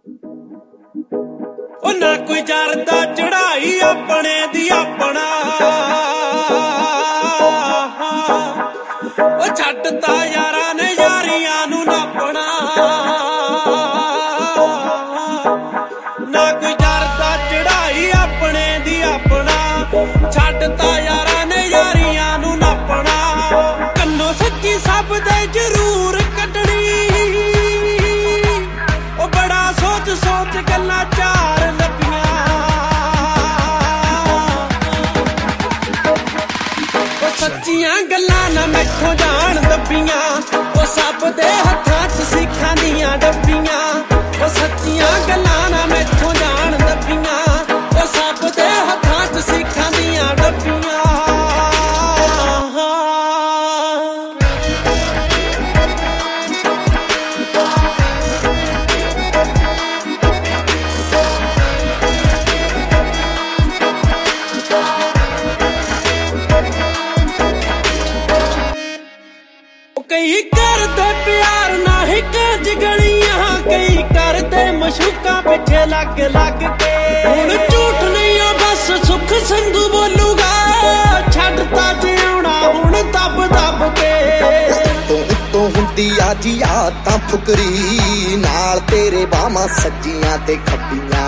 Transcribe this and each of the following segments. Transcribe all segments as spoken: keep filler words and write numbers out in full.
ओ ना कोई जरदा चढ़ाई अपने दी अपना ओ छड्डता यारां ने यारियां नू नापना ना कोई जरदा चढ़ाई अपने दी अपना छड्डता यारां ने यारियां नू नापना कन्नो सच्ची सब दे जरूर कड्डनी ओ बड़ा सोच सोच गल्लां चार लब्बियां ओ सच्चियां गल्लां ना मैथों जान दब्बियां ओ सब दे हत्थां च सिक्खां दियां डब्बियां ओ सच्चियां गल्लां ना मैथों जान दब्बियां ओ सब दे हत्थां च सिक्खां दियां डब्बियां कई करते प्यार ना ही कांज गलियां कई करते मशूका पिछे लग लग के हुण झूठ नहीं आ बस सुख संधू बोलूगा छड्डता जिउणा हुण दब दब के तो उत्तों हुंदी आ जी आदतां फुकरी नाल तेरे बाहां सज्जियां ते खब्बियां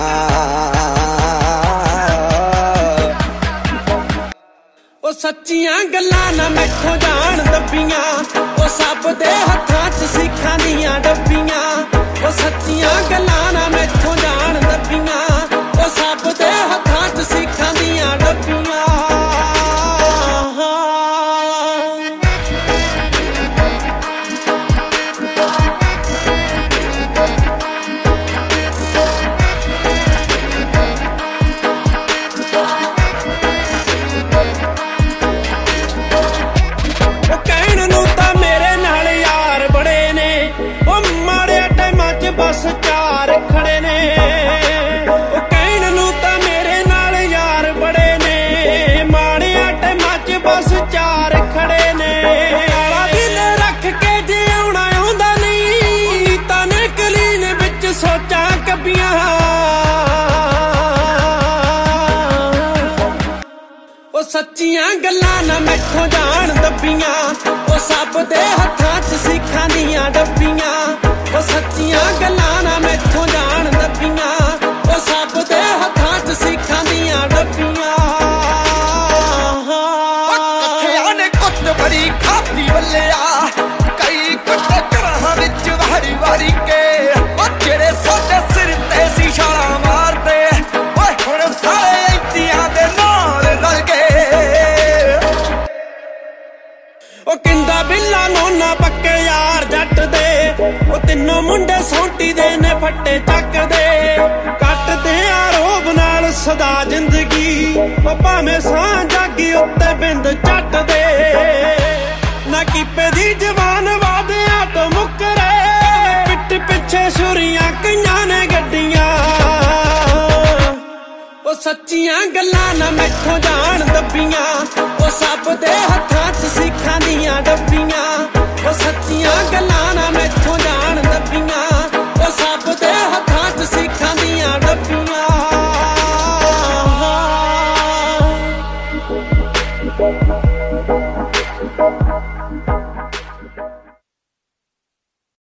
ओ सच्चियां गल्लां ना मैथों जान दब्बियां ओ सब दे हत्थां च सिक्खां दियां डब्बियां ओ सच्चियां गल्लां ना मैथों जान दब्बियां ओ सब दे हत्थां च सिक्खां दियां डब्बियां बस चार खड़े ने ओ कहण नूं तां मेरे नाल यार बड़े ने माड़िया टाइमां च बस चार खड़े ने काला दिल रख के जे आउणा आउंदा नहीं तां निकलीन विच सोचां कब्बियां ओ सच्चियां गल्लां ना मैथों जान दब्बियां ओ सब दे हत्थां च सिक्खां दियां डब्बियां ओ सच्चियां गल्लां ना मैथों जान दब्बियां ओ सब दे हत्थां च सिक्खां दियां डब्बियां कट्ठियां ने कुੱਟ बड़ी खाधी बल्लिया कई कुੱਟ घरां विच वारी वारी के ओ जेड़े साडे सिर ते सी छालां मारदे ओए हुण सारे ऐतियां दे नाल रल गए ओ किंदा बिल्ला नोना पक्के यार जट दे ओ तिन्नों मुंडे सौंटी दे ने फट्टे चकदे कटदे आरोब नाल सदा जिंदगी ओ भावें सां जागी उत्ते बिंद झट दे ना कीपे दी जवान वादियां तो मुकरे पिठ पिछे छुरियां कईयां ने गड्डियां ओ सच्चियां गल्लां ना मैथों जान दब्बियां ओ सब दे हत्थां च सिक्खां दियां डब्बियां